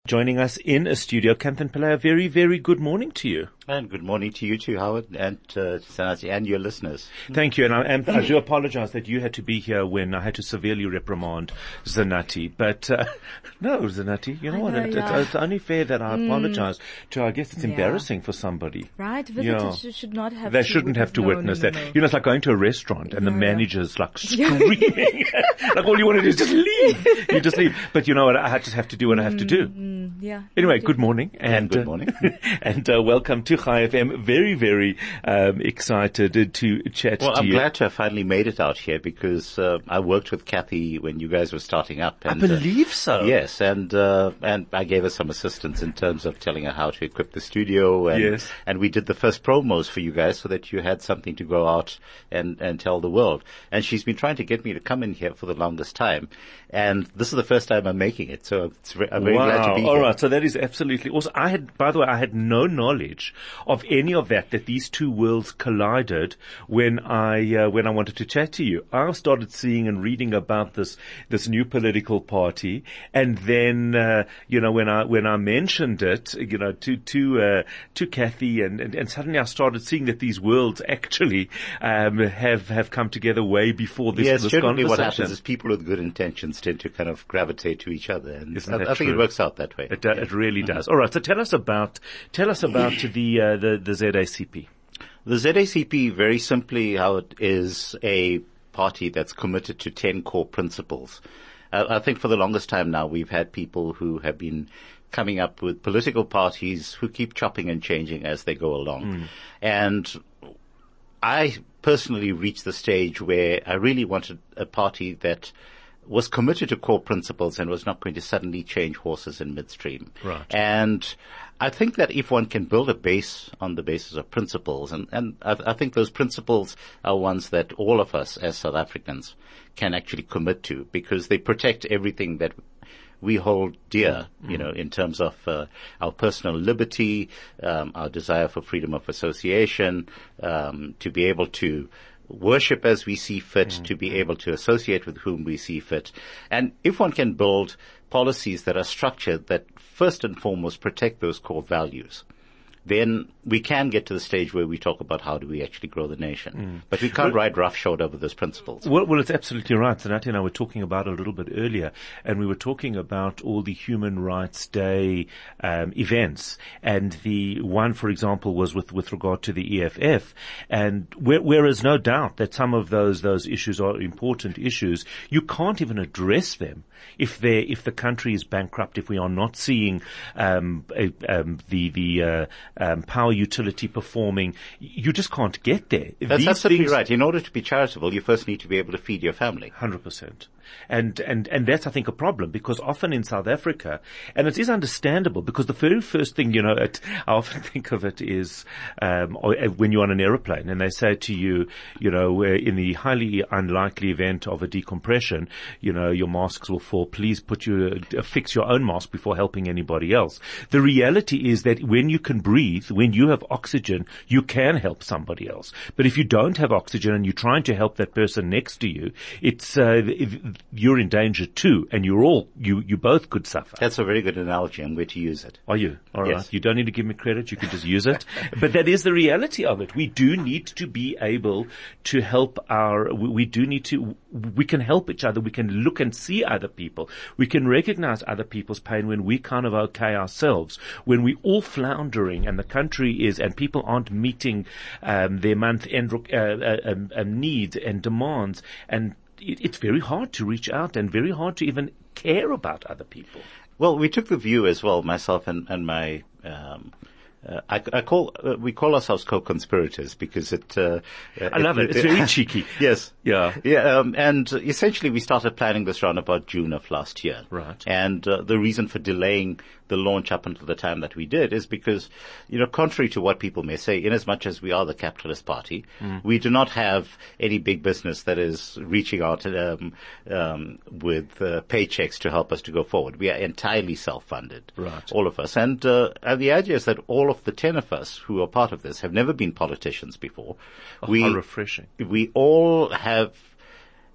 joining us in a studio. Kanthan Pillay, a very, very good morning to you. And good morning to you too, Howard, and Sanati, and your listeners. Thank you, and I do apologize that you had to be here when I had to severely reprimand Zanati. But no, Zanati, you know what? It's only fair that I apologize to. I guess it's embarrassing for somebody, right? Visitors should not have. They shouldn't have to witness that. No. You know, it's like going to a restaurant and the manager's like screaming, like all you want to do is just leave. You just leave. But you know what? I just have to do what I have to do. Yeah. Anyway, good morning and good morning, and welcome to Chai FM. Very, very excited to chat to you. Well, I'm glad to have finally made it out here because I worked with Kathy when you guys were starting up. And, I believe so. Yes, and I gave her some assistance in terms of telling her how to equip the studio. And, yes. And we did the first promos for you guys so that you had something to go out and tell the world. And she's been trying to get me to come in here for the longest time. And this is the first time I'm making it, so I'm very glad to be here. All right, so that is absolutely awesome. By the way, I had no knowledge of any of that these two worlds collided when I wanted to chat to you. I started seeing and reading about this new political party, and then when I mentioned it, to Kathy, and suddenly I started seeing that these worlds actually have come together way before this. Yes, this generally conversation. What happens is people with good intentions tend to kind of gravitate to each other, and I think it works out that way. It really does. All right, so tell us about the ZACP. The ZACP, very simply, how it is a party that's committed to 10 core principles. I think for the longest time now we've had people who have been coming up with political parties who keep chopping and changing as they go along. And I personally reached the stage where I really wanted a party that was committed to core principles and was not going to suddenly change horses in midstream. Right. And I think that if one can build a base on the basis of principles, and I think those principles are ones that all of us as South Africans can actually commit to because they protect everything that we hold dear, in terms of our personal liberty, our desire for freedom of association, to be able to worship as we see fit, to be able to associate with whom we see fit. And if one can build policies that are structured that first and foremost protect those core values, then we can get to the stage where we talk about how do we actually grow the nation. But we can't ride roughshod over those principles. Well, it's absolutely right. Zanati and I were talking about it a little bit earlier, and we were talking about all the Human Rights Day events. And the one, for example, was with regard to the EFF. And whereas no doubt that some of those issues are important issues, you can't even address them if the country is bankrupt, if we are not seeing the power utility performing. You just can't get there. That's absolutely right. In order to be charitable, you first need to be able to feed your family. 100%. And that's, I think, a problem because often in South Africa, and it is understandable because the very first thing, I often think of it is, when you're on an aeroplane and they say to you, where in the highly unlikely event of a decompression, your masks will fall. Please fix your own mask before helping anybody else. The reality is that when you can breathe, when you have oxygen, you can help somebody else. But if you don't have oxygen and you're trying to help that person next to you, it's, you're in danger too, and you both could suffer. That's a very good analogy. I'm going to use it. Are you? All right. Yes. You don't need to give me credit. You can just use it. But that is the reality of it. We do need to be able to help we can help each other. We can look and see other people. We can recognize other people's pain when we kind of okay ourselves. When we all floundering and the country and people aren't meeting, their month-end, needs and demands, and it's very hard to reach out and very hard to even care about other people. Well, we took the view as well, myself and my, we call ourselves co-conspirators because I love it. It's very cheeky. Yes. Yeah. Yeah. And essentially we started planning this around about June of last year. Right. And, the reason for delaying the launch up until the time that we did is because, contrary to what people may say, in as much as we are the capitalist party, we do not have any big business that is reaching out, with, paychecks to help us to go forward. We are entirely self-funded. Right. All of us. And the idea is that all of the 10 of us who are part of this have never been politicians before. How refreshing. We all have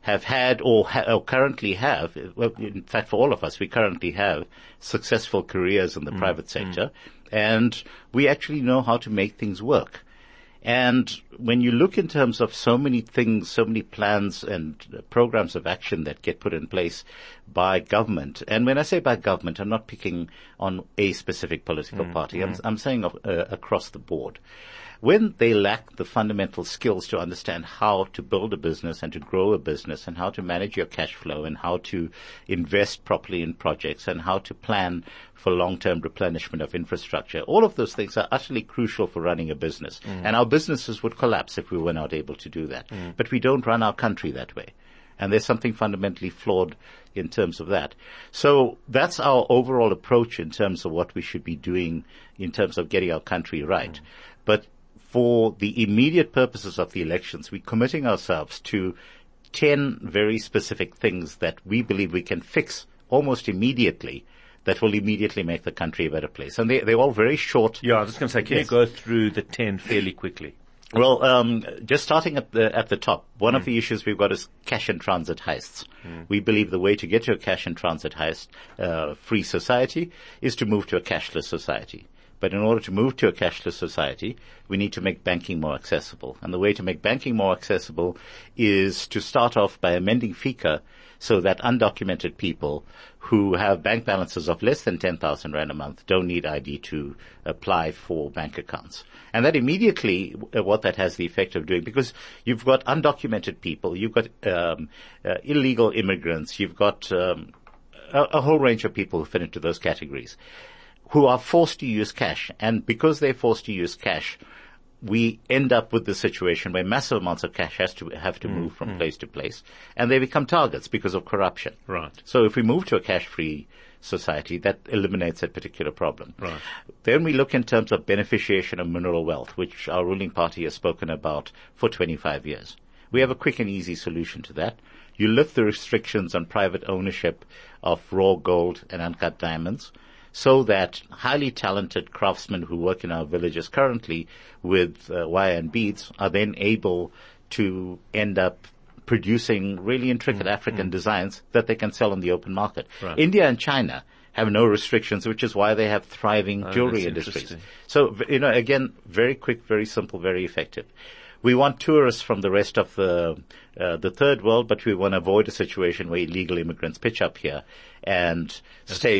have had or currently have, well, in fact, for all of us, we currently have successful careers in the private sector, and we actually know how to make things work. And when you look in terms of so many things, so many plans and programs of action that get put in place by government, and when I say by government, I'm not picking on a specific political party. I'm saying across the board. When they lack the fundamental skills to understand how to build a business and to grow a business and how to manage your cash flow and how to invest properly in projects and how to plan for long-term replenishment of infrastructure, all of those things are utterly crucial for running a business. And our businesses would collapse if we were not able to do that. But we don't run our country that way. And there's something fundamentally flawed in terms of that. So that's our overall approach in terms of what we should be doing in terms of getting our country right. But for the immediate purposes of the elections, we're committing ourselves to 10 very specific things that we believe we can fix almost immediately that will immediately make the country a better place. And they're all very short. Yeah, I was just going to say, can you go through the 10 fairly quickly? Well, just starting at the top, one of the issues we've got is cash in transit heists. We believe the way to get to a cash in transit heist free society is to move to a cashless society. But in order to move to a cashless society, we need to make banking more accessible. And the way to make banking more accessible is to start off by amending FICA so that undocumented people who have bank balances of less than 10,000 Rand a month don't need ID to apply for bank accounts. And that immediately, what that has the effect of doing, because you've got undocumented people, you've got illegal immigrants, you've got a whole range of people who fit into those categories, who are forced to use cash. And because they're forced to use cash, we end up with the situation where massive amounts of cash have to move from place to place, and they become targets because of corruption. Right. So if we move to a cash-free society, that eliminates that particular problem. Right. Then we look in terms of beneficiation of mineral wealth, which our ruling party has spoken about for 25 years. We have a quick and easy solution to that. You lift the restrictions on private ownership of raw gold and uncut diamonds, so that highly talented craftsmen who work in our villages currently with wire and beads are then able to end up producing really intricate African designs that they can sell on the open market. Right. India and China have no restrictions, which is why they have thriving jewelry industries. So, again, very quick, very simple, very effective. We want tourists from the rest of the third world, but we want to avoid a situation where illegal immigrants pitch up here and stay.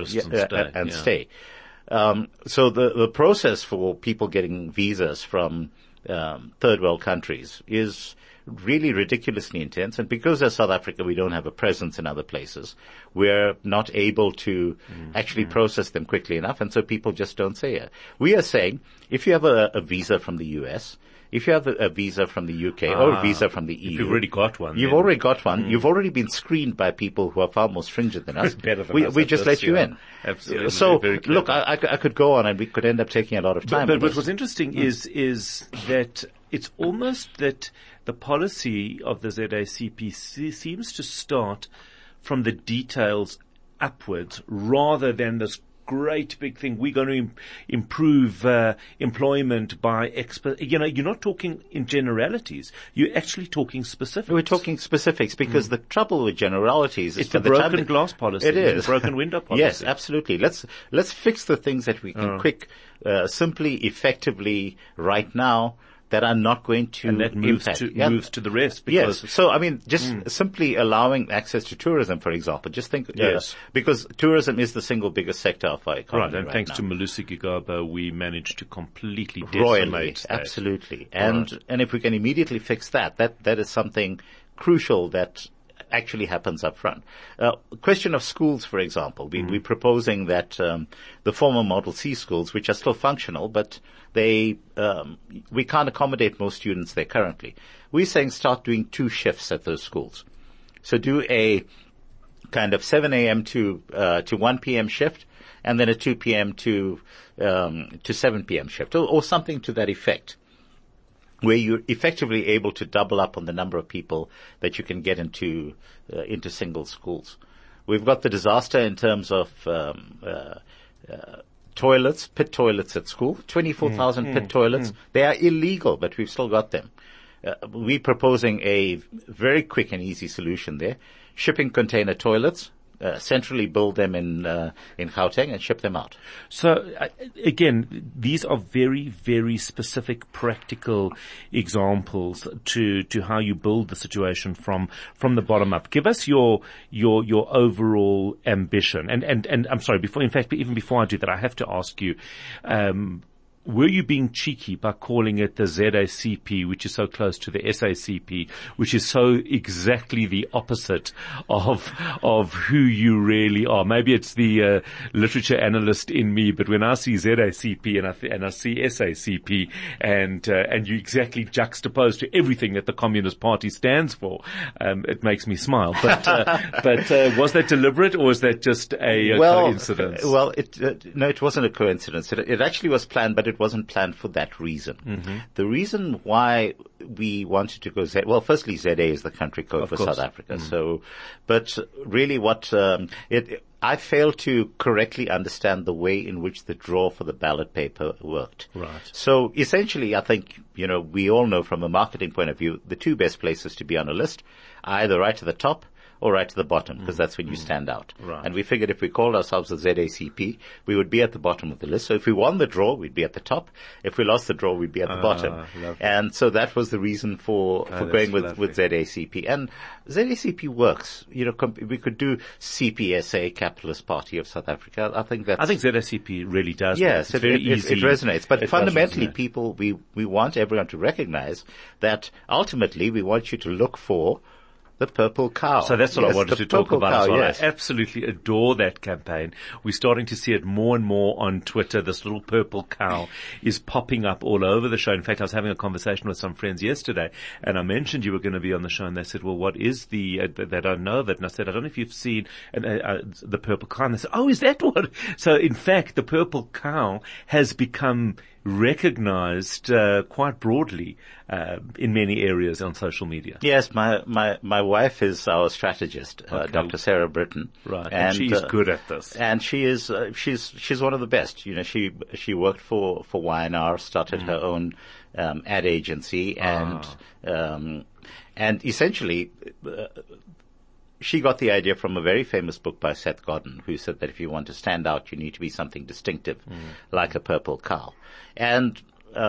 So the process for people getting visas from third world countries is really ridiculously intense. And because as South Africa, we don't have a presence in other places, we're not able to actually process them quickly enough. And so people just don't say it. We are saying if you have a visa from the US, if you have a visa from the UK or a visa from the EU. If you've already got one. You've already got one. You've already been screened by people who are far more stringent than us. Better than us. We just let you in. Absolutely. So, very look, I could go on and we could end up taking a lot of time. But what's interesting is that it's almost that the policy of the ZACP seems to start from the details upwards rather than this great big thing. We're going to improve employment by you're not talking in generalities. You're actually talking specifics. We're talking specifics because the trouble with generalities is it's the broken glass policy. It is the broken window policy. Yes, absolutely. Let's fix the things that we can simply, effectively, right now, that are not going to and that moves to the rest. Because yes. So, just simply allowing access to tourism, for example. Just think, because tourism is the single biggest sector of our economy. Right, and thanks to Malusi Gigaba, we managed to completely royally, decimate absolutely. And if we can immediately fix that is something crucial that actually happens up front. Question of schools, for example. We're proposing that the former Model C schools, which are still functional, but we can't accommodate most students there currently. We're saying start doing 2 shifts at those schools. So do a kind of 7 a.m. to 1 p.m. shift, and then a 2 p.m. to 7 p.m. shift, or something to that effect, where you're effectively able to double up on the number of people that you can get into single schools. We've got the disaster in terms of toilets, pit toilets at school. 24,000 pit toilets. They are illegal, but we've still got them. we're proposing a very quick and easy solution there. Shipping container toilets, centrally build them in Gauteng and ship them out. So again, these are very, very specific, practical examples to how you build the situation from the bottom up. Give us your overall ambition. And I'm sorry, even before I do that, I have to ask you, were you being cheeky by calling it the ZACP, which is so close to the SACP, which is so exactly the opposite of who you really are? Maybe it's the literature analyst in me, but when I see ZACP and I see SACP and you exactly juxtapose to everything that the Communist Party stands for, it makes me smile. But was that deliberate, or was that just a coincidence? Well, no, it wasn't a coincidence. It actually was planned, but it wasn't planned for that reason. Mm-hmm. The reason why we wanted to go well, firstly, ZA is the country code for South Africa. Mm-hmm. So, but really I failed to correctly understand the way in which the draw for the ballot paper worked. Right. So essentially, I think, we all know from a marketing point of view, the two best places to be on a list, either right to the top or right to the bottom, because that's when you stand out. Right. And we figured if we called ourselves the ZACP, we would be at the bottom of the list. So if we won the draw, we'd be at the top. If we lost the draw, we'd be at the bottom. Lovely. And so that was the reason for going with ZACP. And ZACP works. We could do CPSA, Capitalist Party of South Africa. I think ZACP really does. Yes, it's very easy. It resonates. But fundamentally, people, we want everyone to recognize that ultimately we want you to look for the purple cow. So that's what I wanted to talk about as well. Yes. I absolutely adore that campaign. We're starting to see it more and more on Twitter. This little purple cow is popping up all over the show. In fact, I was having a conversation with some friends yesterday, and I mentioned you were going to be on the show, and they said, well, what is they don't know that. And I said, I don't know if you've seen the purple cow. And they said, oh, is that what? So in fact, the purple cow has become recognized quite broadly in many areas on social media. Yes, my wife is our strategist, Dr. Sarah Britton. Right, and she's good at this. And she is she's one of the best. She worked for YNR, started her own ad agency, and essentially she got the idea from a very famous book by Seth Godin, who said that if you want to stand out, you need to be something distinctive, like a purple cow. And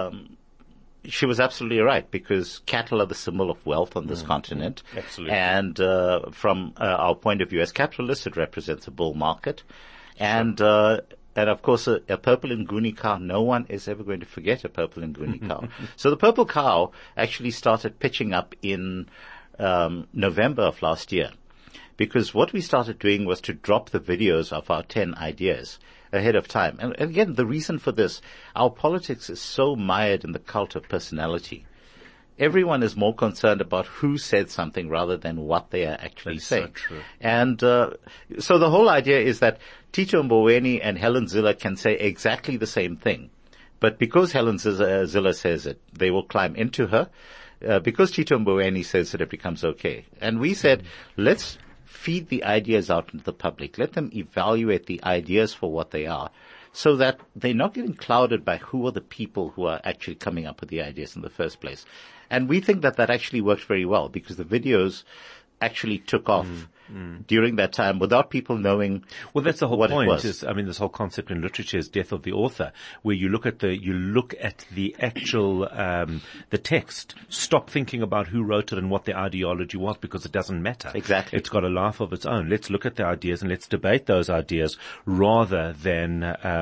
she was absolutely right, because cattle are the symbol of wealth on this continent. Absolutely. And from our point of view as capitalists, it represents a bull market. And of course, a purple Nguni cow, no one is ever going to forget a purple Nguni cow. So the purple cow actually started pitching up in November of last year, because what we started doing was to drop the videos of our 10 ideas ahead of time. And again, the reason for this, our politics is so mired in the cult of personality. Everyone is more concerned about who said something rather than what they are actually saying. So true. And so the whole idea is that Tito Mboweni and Helen Ziller can say exactly the same thing. But because Helen Ziller says it, they will climb into her. Because Tito Mboweni says it becomes okay. And we said, let's feed the ideas out into the public. Let them evaluate the ideas for what they are, so that they're not getting clouded by who are the people who are actually coming up with the ideas in the first place. And we think that actually worked very well, because the videos actually took off during that time without people knowing. Well, that's the whole what point. It was. This whole concept in literature is death of the author, where you look at the actual the text. Stop thinking about who wrote it and what the ideology was, because it doesn't matter. Exactly. It's got a life of its own. Let's look at the ideas and let's debate those ideas rather than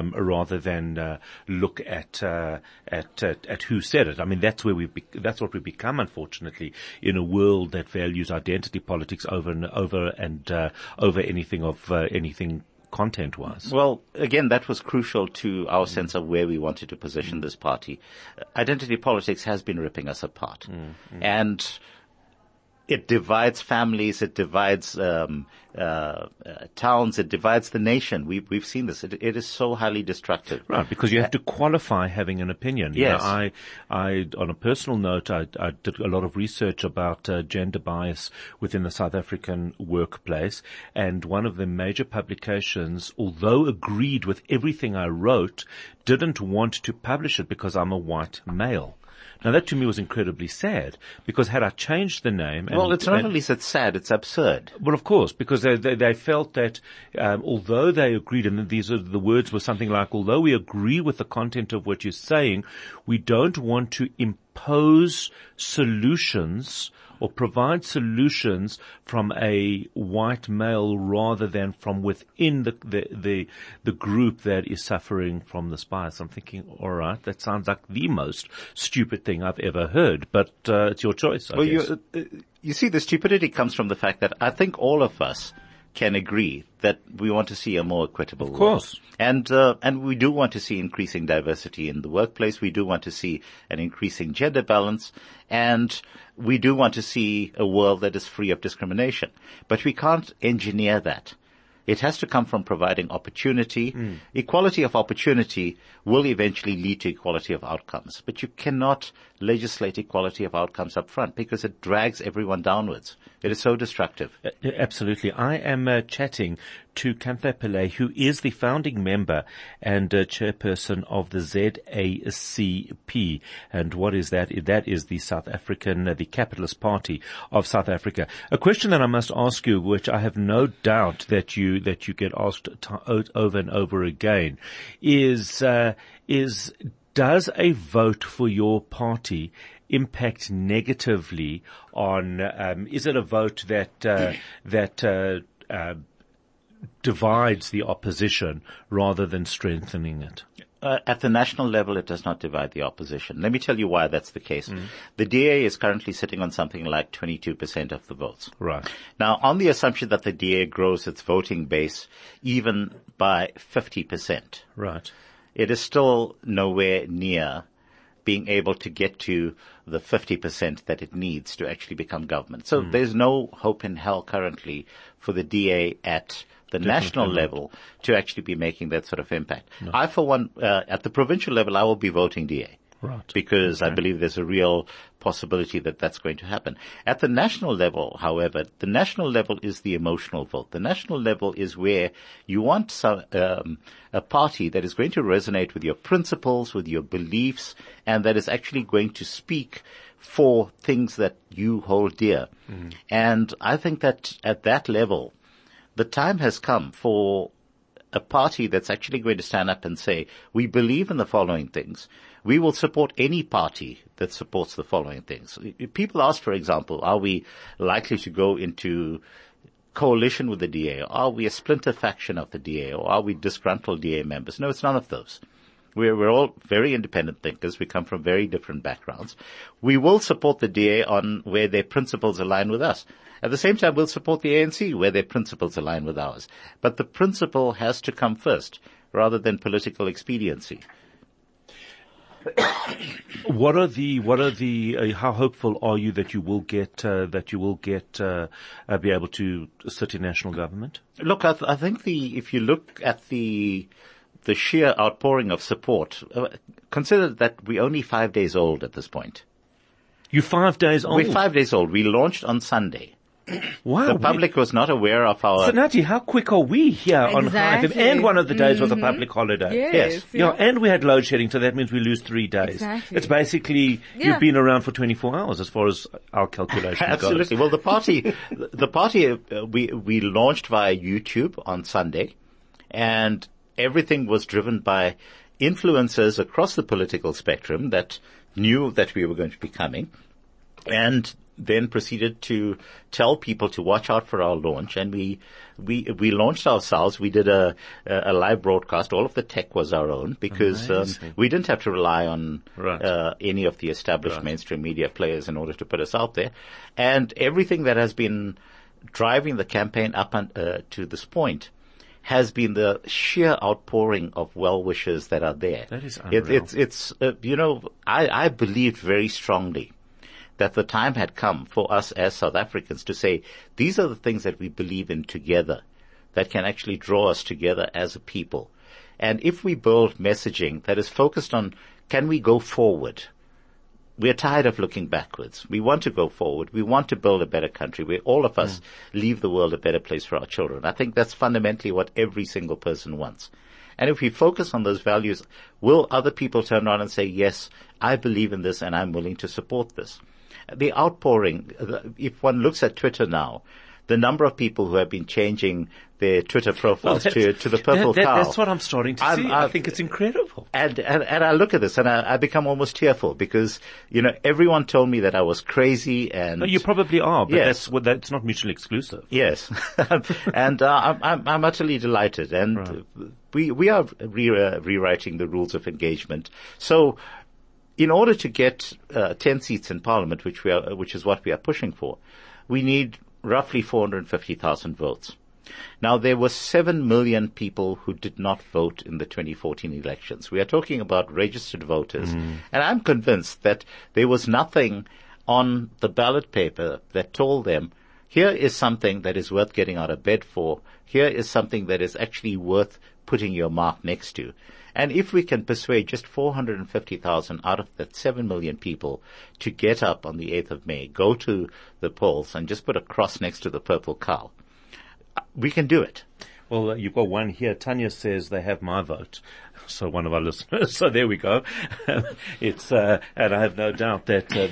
look at who said it. I mean, that's what we become, unfortunately, in a world that values identity politics over anything content-wise. Well, again, that was crucial to our sense of where we wanted to position this party. Identity politics has been ripping us apart. And it divides families, it divides towns, it divides the nation. We've seen this. It is so highly destructive. Right, because you have to qualify having an opinion. Yes. I on a personal note, I did a lot of research about gender bias within the South African workplace, and one of the major publications, although agreed with everything I wrote, didn't want to publish it because I'm a white male. Now that to me was incredibly sad, because had I changed the name... Well, it's not only sad, it's absurd. Well, of course, because they felt that although they agreed, and these are the words were something like, although we agree with the content of what you're saying, we don't want to impose solutions or provide solutions from a white male rather than from within the group that is suffering from this bias. I'm thinking, all right, that sounds like the most stupid thing I've ever heard, but it's your choice, I guess. You see, the stupidity comes from the fact that I think all of us can agree that we want to see a more equitable world. Of course. And we do want to see increasing diversity in the workplace. We do want to see an increasing gender balance. And we do want to see a world that is free of discrimination. But we can't engineer that. It has to come from providing opportunity. Equality of opportunity will eventually lead to equality of outcomes. But you cannot legislate equality of outcomes up front because it drags everyone downwards. It is so destructive. Absolutely. I am chatting to Kanthe Pillay, who is the founding member and chairperson of the ZACP. And what is that? That is the South African, the Capitalist Party of South Africa. A question that I must ask you, which I have no doubt that you get asked over and over again, is does a vote for your party impact negatively on, is it a vote that divides the opposition rather than strengthening it? At the national level, it does not divide the opposition. Let me tell you why that's the case. The DA is currently sitting on something like 22% of the votes. Right. Now, on the assumption that the DA grows its voting base even by 50%. Right. It is still nowhere near being able to get to the 50% that it needs to actually become government. So there's no hope in hell currently for the DA at the national level to actually be making that sort of impact. No. I, for one, at the provincial level, I will be voting DA. Right. Because I believe there's a real possibility that that's going to happen. At the national level, however, the national level is the emotional vote. The national level is where you want a party that is going to resonate with your principles, with your beliefs, and that is actually going to speak for things that you hold dear. And I think that at that level, the time has come for a party that's actually going to stand up and say, we believe in the following things. We will support any party that supports the following things. People ask, for example, are we likely to go into coalition with the DA? Or are we a splinter faction of the DA? Or are we disgruntled DA members? No, it's none of those. We're all very independent thinkers. We come from very different backgrounds. We will support the DA on where their principles align with us. At the same time, we'll support the ANC where their principles align with ours. But the principle has to come first rather than political expediency. What are the, how hopeful are you that you will get, be able to sit in national government? Look, I think if you look at the sheer outpouring of support, consider that we're only 5 days old at this point. You're 5 days old? We're 5 days old. We launched on Sunday. Wow. The public was not aware of our... So Nati, how quick are we here on High FM? And one of the days was a public holiday. Yes. Yeah, and we had load shedding, so that means we lose 3 days. Exactly. It's basically, you've been around for 24 hours as far as our calculation Absolutely. goes. Well, the party, we launched via YouTube on Sunday, and everything was driven by influencers across the political spectrum that knew that we were going to be coming, and then proceeded to tell people to watch out for our launch. And we launched ourselves. We did a live broadcast. All of the tech was our own because we didn't have to rely on any of the established mainstream media players in order to put us out there. And everything that has been driving the campaign up to this point has been the sheer outpouring of well-wishers that are there. That is unreal. I believed very strongly that the time had come for us as South Africans to say, these are the things that we believe in together that can actually draw us together as a people. And if we build messaging that is focused on, can we go forward? We're tired of looking backwards. We want to go forward. We want to build a better country where all of us leave the world a better place for our children. I think that's fundamentally what every single person wants. And if we focus on those values, will other people turn around and say, yes, I believe in this and I'm willing to support this? The outpouring, if one looks at Twitter now, the number of people who have been changing their Twitter profiles to the purple cow. That's what I'm starting to see. I think it's incredible. And I look at this and I become almost tearful because, everyone told me that I was crazy and. No, you probably are, but yes. that's not mutually exclusive. Yes. And, I'm utterly delighted. And right. we are rewriting the rules of engagement. So, in order to get 10 seats in Parliament, which is what we are pushing for, we need roughly 450,000 votes. Now, there were 7 million people who did not vote in the 2014 elections. We are talking about registered voters. And I'm convinced that there was nothing on the ballot paper that told them, here is something that is worth getting out of bed for. Here is something that is actually worth putting your mark next to. And if we can persuade just 450,000 out of that 7 million people to get up on the 8th of May, go to the polls and just put a cross next to the purple cow, we can do it. Well, you've got one here. Tanya says they have my vote. So one of our listeners. So there we go. It's, and I have no doubt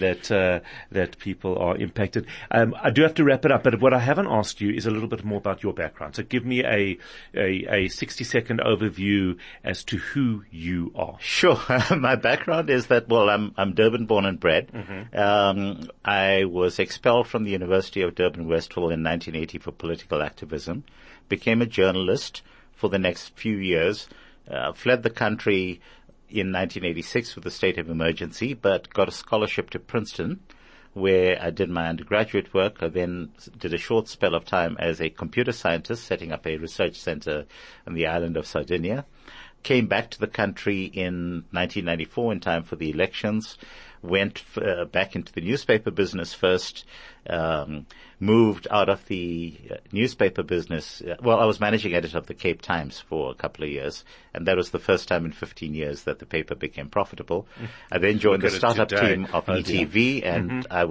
that people are impacted. I do have to wrap it up, but what I haven't asked you is a little bit more about your background. So give me a 60-second overview as to who you are. Sure. My background is that, I'm Durban born and bred. Mm-hmm. I was expelled from the University of Durban Westville in 1980 for political activism, became a journalist for the next few years, fled the country in 1986 with a state of emergency, but got a scholarship to Princeton, where I did my undergraduate work. I then did a short spell of time as a computer scientist, setting up a research center on the island of Sardinia. Came back to the country in 1994 in time for the elections, went back into the newspaper business first, moved out of the newspaper business. I was managing editor of the Cape Times for a couple of years, and that was the first time in 15 years that the paper became profitable. I then joined the startup team of ETV, and I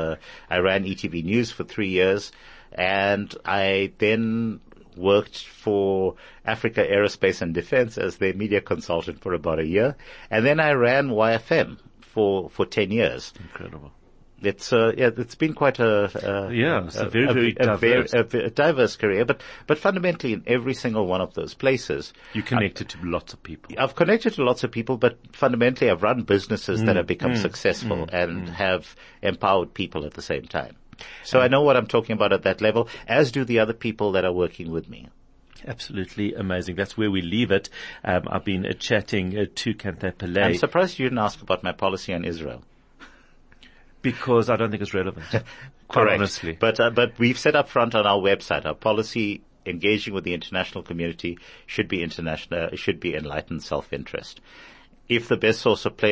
ran ETV News for 3 years, and I then worked for Africa Aerospace and Defense as their media consultant for about a year. And then I ran YFM for 10 years. Incredible. It's been quite it's a very diverse career, but fundamentally in every single one of those places. You connected to lots of people. I've connected to lots of people, but fundamentally I've run businesses that have become successful and have empowered people at the same time. So I know what I'm talking about at that level, as do the other people that are working with me. Absolutely amazing. That's where we leave it. I've been chatting to Kanthe Pillay. I'm surprised you didn't ask about my policy on Israel. Because I don't think it's relevant. Quite honestly. But we've set up front on our website, our policy engaging with the international community should be enlightened self-interest. If the best source of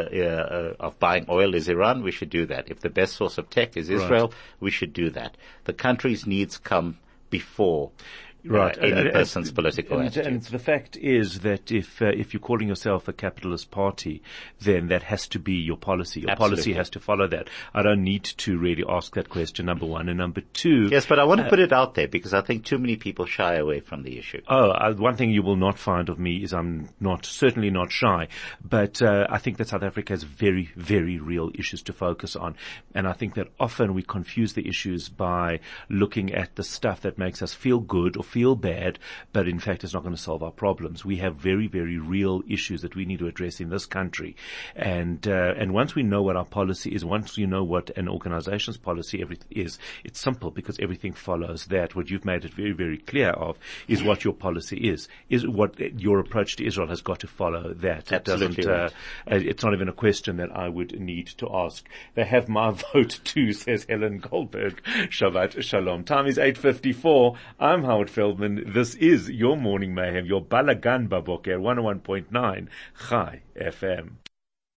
of buying oil is Iran, we should do that. If the best source of tech is Israel, we should do that. The country's needs come before any person's political attitude. And the fact is that if you're calling yourself a capitalist party, then that has to be your policy. Your policy has to follow that. I don't need to really ask that question, number one. And number two. Yes, but I want to put it out there because I think too many people shy away from the issue. One thing you will not find of me is I'm certainly not shy, but I think that South Africa has very, very real issues to focus on. And I think that often we confuse the issues by looking at the stuff that makes us feel good or feel bad, but in fact it's not going to solve our problems. We have very, very real issues that we need to address in this country. And once we know what our policy is, once you know what an organization's policy is, it's simple because everything follows that. What you've made it very, very clear of is what your policy is what your approach to Israel has got to follow that. Absolutely right. It's not even a question that I would need to ask. They have my vote too, says Helen Goldberg. Shabbat Shalom. Time is 8:54. I'm Howard Feldman. This is your Morning Mayhem, your Balagan Baboker, 101.9 Chai FM.